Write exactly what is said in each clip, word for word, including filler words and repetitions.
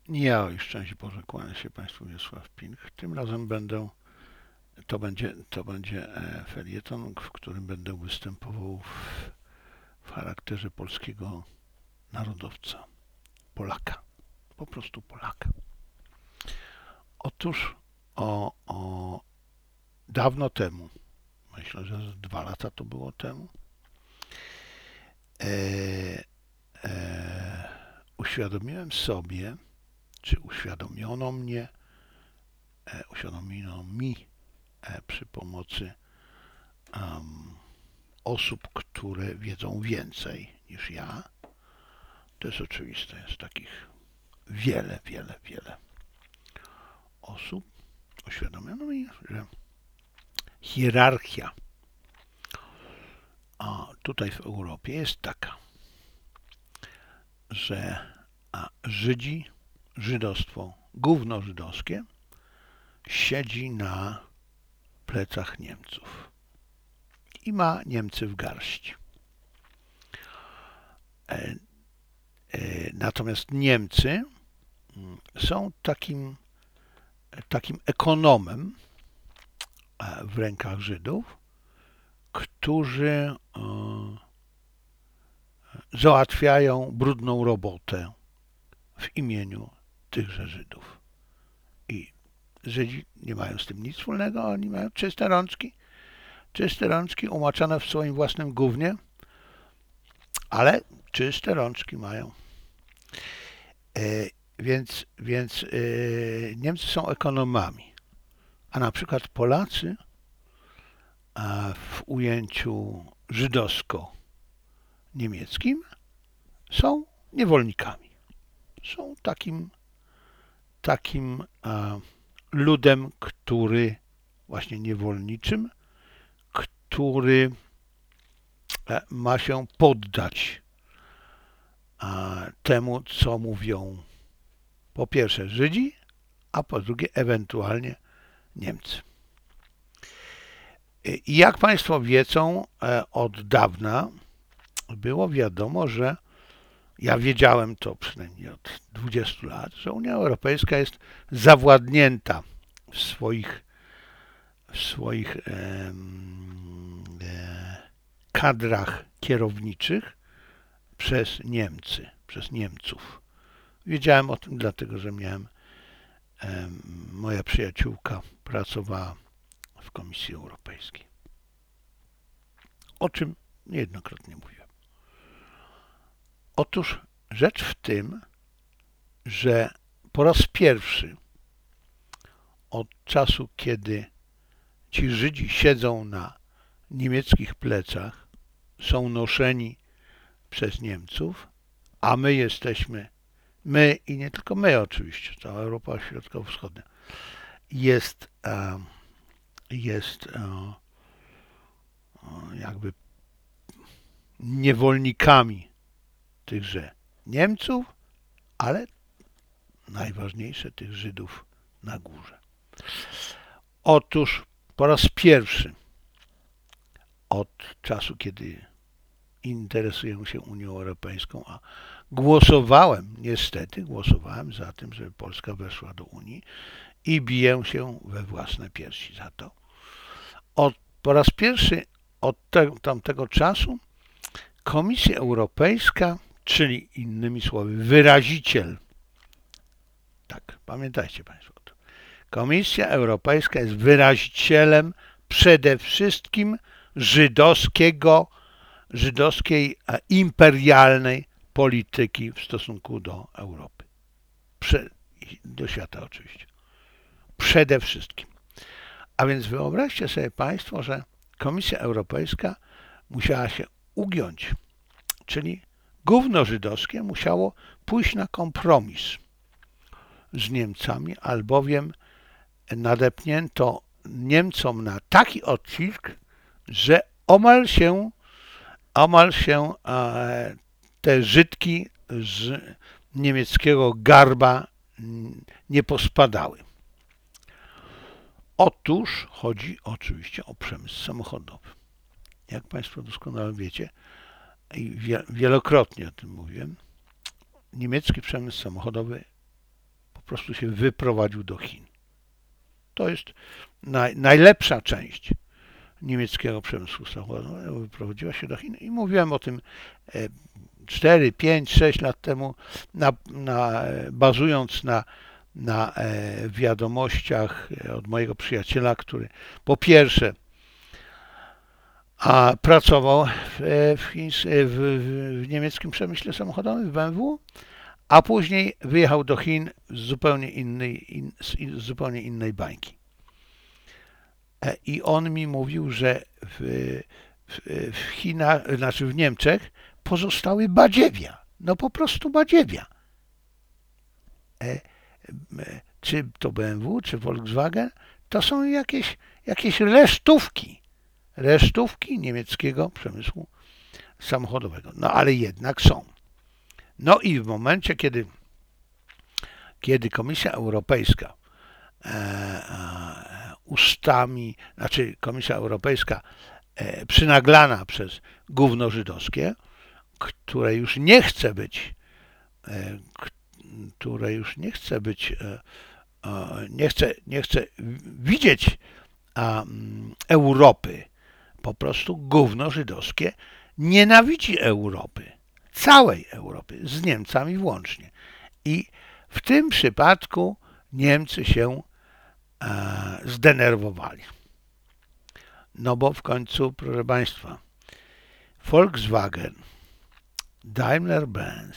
Ja i szczęść Boże, kłania się Państwu Wiesław Pinch. Tym razem będę, to będzie, to będzie e, felieton, w którym będę występował w, w charakterze polskiego narodowca, Polaka, po prostu Polaka. Otóż o, o dawno temu, myślę, że z dwa lata to było temu, e, e, uświadomiłem sobie, czy uświadomiono mnie, e, uświadomiono mi e, przy pomocy um, osób, które wiedzą więcej niż ja. To jest oczywiste, jest takich wiele, wiele, wiele osób. Uświadomiono mi, że hierarchia a tutaj w Europie jest taka, że a Żydzi, żydostwo, gówno żydowskie siedzi na plecach Niemców i ma Niemcy w garści. E, e, natomiast Niemcy są takim, takim ekonomem w rękach Żydów, którzy e, załatwiają brudną robotę w imieniu tychże Żydów. I Żydzi nie mają z tym nic wspólnego, oni mają czyste rączki, czyste rączki umaczane w swoim własnym gównie, ale czyste rączki mają. E, więc więc e, Niemcy są ekonomami, a na przykład Polacy a w ujęciu żydowsko-niemieckim są niewolnikami. Są takim, takim a, ludem, który właśnie niewolniczym, który a, ma się poddać a, temu, co mówią po pierwsze Żydzi, a po drugie ewentualnie Niemcy. I jak Państwo wiedzą, od dawna było wiadomo, że ja wiedziałem to przynajmniej od dwudziestu lat, że Unia Europejska jest zawładnięta w swoich, w swoich e, e, kadrach kierowniczych przez Niemcy, przez Niemców. Wiedziałem o tym dlatego, że miałem e, moja przyjaciółka pracowała w Komisji Europejskiej. O czym niejednokrotnie mówiłem. Otóż rzecz w tym, że po raz pierwszy od czasu, kiedy ci Żydzi siedzą na niemieckich plecach, są noszeni przez Niemców, a my jesteśmy, my i nie tylko my oczywiście, cała Europa Środkowo-Wschodnia jest, jest jakby niewolnikami tychże Niemców, ale najważniejsze tych Żydów na górze. Otóż po raz pierwszy od czasu, kiedy interesuję się Unią Europejską, a głosowałem, niestety głosowałem za tym, żeby Polska weszła do Unii i biję się we własne piersi za to. Od, po raz pierwszy od te, tamtego czasu Komisja Europejska, czyli innymi słowy wyraziciel, tak, pamiętajcie Państwo, Komisja Europejska jest wyrazicielem przede wszystkim żydowskiego, żydowskiej imperialnej polityki w stosunku do Europy. Prze, do świata oczywiście. Przede wszystkim. A więc wyobraźcie sobie Państwo, że Komisja Europejska musiała się ugiąć, czyli gówno żydowskie musiało pójść na kompromis z Niemcami, albowiem nadepnięto Niemcom na taki odcisk, że omal się, omal się e, te Żydki z niemieckiego garba nie pospadały. Otóż chodzi oczywiście o przemysł samochodowy. Jak Państwo doskonale wiecie, i wielokrotnie o tym mówiłem, niemiecki przemysł samochodowy prostu się wyprowadził do Chin. To jest naj, najlepsza część niemieckiego przemysłu samochodowego, wyprowadziła się do Chin i mówiłem o tym cztery, pięć, sześć lat temu, na, na, bazując na, na wiadomościach od mojego przyjaciela, który po pierwsze a pracował w, w, chińs, w, w niemieckim przemyśle samochodowym, w B M W, a później wyjechał do Chin z zupełnie innej, in, z zupełnie innej bańki. I on mi mówił, że w, w, w Chinach, znaczy w Niemczech pozostały badziewia. No po prostu badziewia. E, e, czy to B M W, czy Volkswagen, to są jakieś, jakieś resztówki. Resztówki niemieckiego przemysłu samochodowego. No ale jednak są. No i w momencie, kiedy, kiedy Komisja Europejska e, e, ustami, znaczy Komisja Europejska e, przynaglana przez gówno żydowskie, które już nie chce być, e, które już nie chce być, e, e, nie chce, nie chce widzieć a, Europy, po prostu gówno żydowskie nienawidzi Europy, całej Europy, z Niemcami włącznie. I w tym przypadku Niemcy się e, zdenerwowali. No bo w końcu, proszę Państwa, Volkswagen, Daimler-Benz,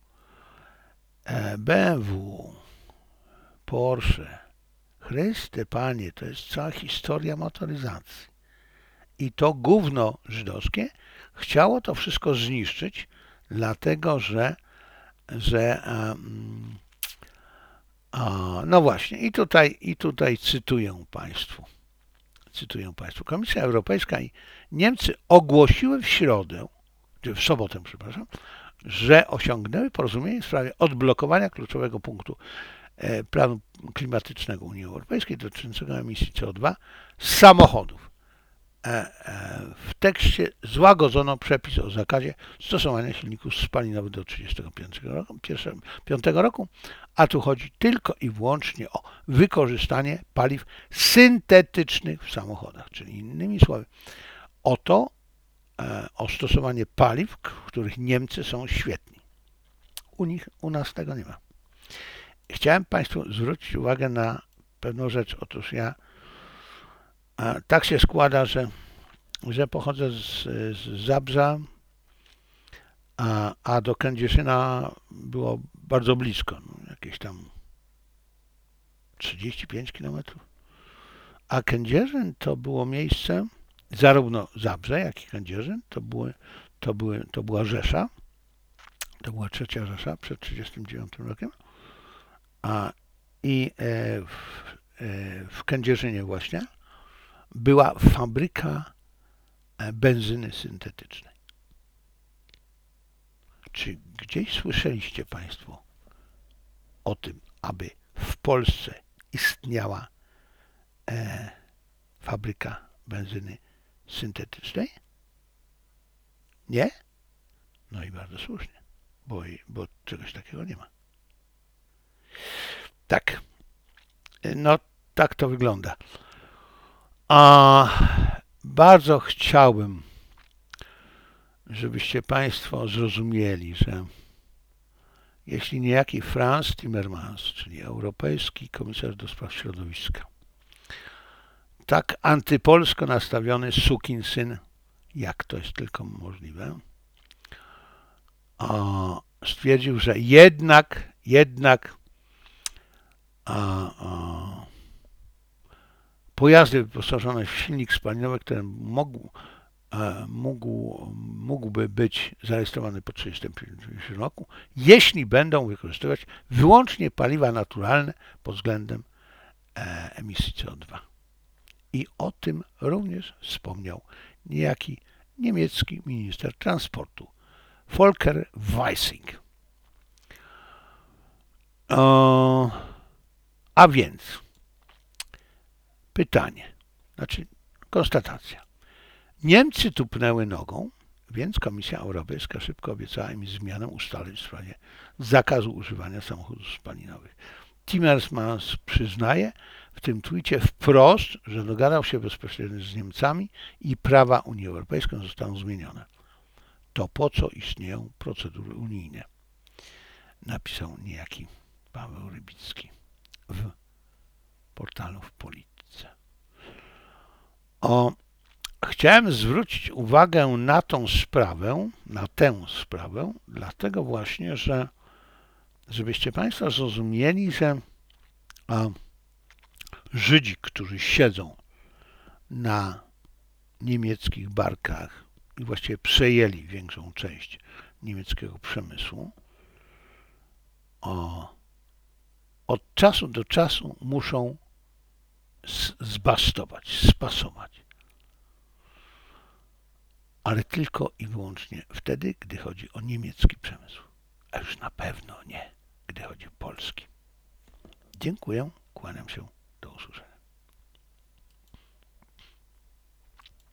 e, B M W, Porsche, Chryste Panie, to jest cała historia motoryzacji. I to gówno żydowskie chciało to wszystko zniszczyć, dlatego że, że um, a, no właśnie, i tutaj, i tutaj cytuję Państwu, cytuję Państwu, Komisja Europejska i Niemcy ogłosiły w środę, czy w sobotę, przepraszam, że osiągnęły porozumienie w sprawie odblokowania kluczowego punktu e, planu klimatycznego Unii Europejskiej dotyczącego emisji C O dwa z samochodów. W tekście złagodzono przepis o zakazie stosowania silników spalinowych do trzydziestego piątego roku, a tu chodzi tylko i wyłącznie o wykorzystanie paliw syntetycznych w samochodach, czyli innymi słowy o to, o stosowanie paliw, w których Niemcy są świetni. U nich, u nas tego nie ma. Chciałem Państwu zwrócić uwagę na pewną rzecz. Otóż ja A tak się składa, że, że pochodzę z, z Zabrza, a, a do Kędzierzyna było bardzo blisko, no, jakieś tam trzydzieści pięć kilometrów. A Kędzierzyn to było miejsce, zarówno Zabrze, jak i Kędzierzyn, to, były, to, były, to była Rzesza, to była trzecia Rzesza przed trzydziestym dziewiątym rokiem, a i e, w, e, w Kędzierzynie właśnie była fabryka benzyny syntetycznej. Czy gdzieś słyszeliście Państwo o tym, aby w Polsce istniała e, fabryka benzyny syntetycznej? Nie? No i bardzo słusznie, bo, bo czegoś takiego nie ma. Tak, no tak to wygląda. A bardzo chciałbym, żebyście Państwo zrozumieli, że jeśli niejaki Frans Timmermans, czyli Europejski Komisarz do Spraw Środowiska, tak antypolsko nastawiony sukinsyn, jak to jest tylko możliwe, stwierdził, że jednak, jednak a, a, pojazdy wyposażone w silnik spalinowy, który mógł, mógł, mógłby być zarejestrowany po trzydziestym pierwszym roku, jeśli będą wykorzystywać wyłącznie paliwa naturalne pod względem emisji C O dwa. I o tym również wspomniał niejaki niemiecki minister transportu Volker Wissing. A więc pytanie, znaczy konstatacja. Niemcy tupnęły nogą, więc Komisja Europejska szybko obiecała im zmianę ustaleń w sprawie zakazu używania samochodów spalinowych. Timmermans przyznaje w tym twicie wprost, że dogadał się bezpośrednio z Niemcami i prawa Unii Europejskiej zostaną zmienione. To po co istnieją procedury unijne? Napisał niejaki Paweł Rybicki w portalu w Polityce. O, chciałem zwrócić uwagę na tą sprawę, na tę sprawę, dlatego właśnie, że żebyście Państwo zrozumieli, że a, Żydzi, którzy siedzą na niemieckich barkach i właściwie przejęli większą część niemieckiego przemysłu, o, od czasu do czasu muszą zbastować, spasować. Ale tylko i wyłącznie wtedy, gdy chodzi o niemiecki przemysł. A już na pewno nie, gdy chodzi o polski. Dziękuję, kłaniam się.